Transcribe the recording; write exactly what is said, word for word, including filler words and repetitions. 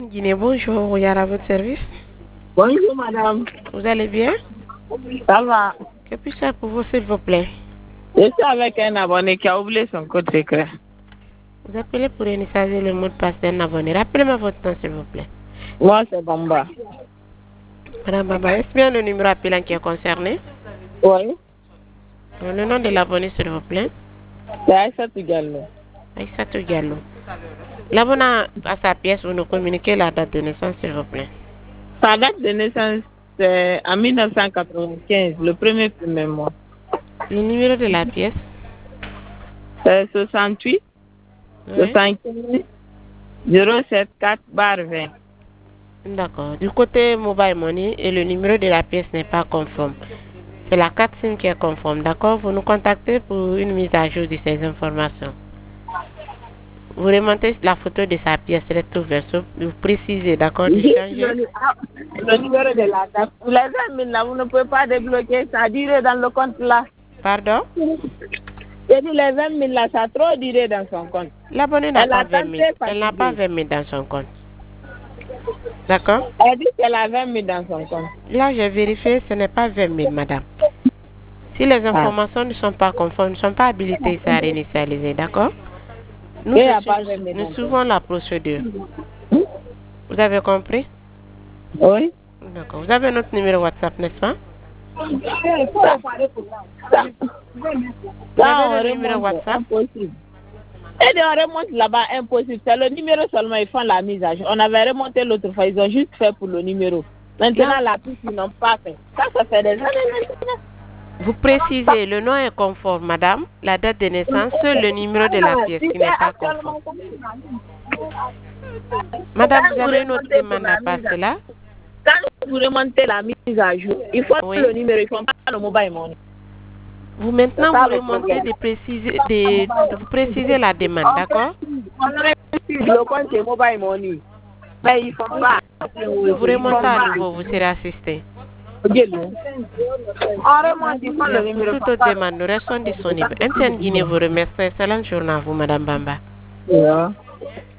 Guinée, bonjour, Yara, à votre service. Bonjour madame. Vous allez bien? Ça va. Que puis-je faire pour vous, s'il vous plaît? Je suis avec un abonné qui a oublié son code secret. Vous appelez pour initialiser le mot de passe d'un abonné. Rappelez-moi votre nom, s'il vous plaît. Moi, c'est Bamba. Madame Baba, est-ce bien le numéro appelant qui est concerné? Oui. Le nom de l'abonné, s'il vous plaît. C'est Aïssatou Gallo. Aïssatou Gallo. L'abonné à sa pièce, vous nous communiquez la date de naissance, s'il vous plaît. Sa date de naissance, c'est en mille neuf cent quatre-vingt-quinze, le premier premier mois. Le numéro de la pièce? C'est soixante-huit, Oui. soixante-quinze, zéro sept quatre barre vingt. D'accord. Du côté Mobile Money, et le numéro de la pièce n'est pas conforme. C'est la carte SIM qui est conforme, d'accord? Vous nous contactez pour une mise à jour de ces informations. Vous remontez la photo de sa pièce recto verso, vous précisez, d'accord, de changer. Le, ah, le numéro de la carte. Les vingt mille là, vous ne pouvez pas débloquer, ça a duré dans le compte là. Pardon? J'ai dit les vingt mille là, ça a trop duré dans son compte. L'abonné n'a Elle pas a vingt mille. tenté Elle n'a pas vingt mille dans son compte. D'accord? Elle dit qu'elle a vingt mille dans son compte. Là, j'ai vérifié, ce n'est pas vingt mille, madame. Si les informations ne sont pas conformes, ne sont pas habilitées à réinitialiser, d'accord? Nous, Et à nous, pas vingt mille nous dans suivons la procédure. Vous avez compris? Oui. D'accord. Vous avez notre numéro WhatsApp, n'est-ce pas? Ça, Vous ça, avez on le numéro remonte, WhatsApp? impossible. Et on remonte là-bas, impossible. C'est le numéro seulement, ils font la mise à jour. On avait remonté l'autre fois, ils ont juste fait pour le numéro. Maintenant, Là, la piste, ils n'ont pas fait. Ça, ça fait des années maintenant. vous précisez, le nom est conforme, madame. La date de naissance, seul le numéro de la pièce qui n'est pas conforme. Madame, vous avez une autre demande à passer là? Quand vous remontez la mise à jour, il faut Oui. le numéro, ils ne font pas le mobile money. Vous maintenant, ça, vous le remontez problème. de préciser, de, vous précisez la demande, d'accord? On aurait pu le compte est mobile money. Mais ils ne font pas. Vous remontez à nouveau, vous serez assisté. On remonte, ils font le Pour numéro. toute autre demande, nous restons disponibles. N T N Guinée vous remercie. Excellente journée à vous, madame Bamba. Yeah.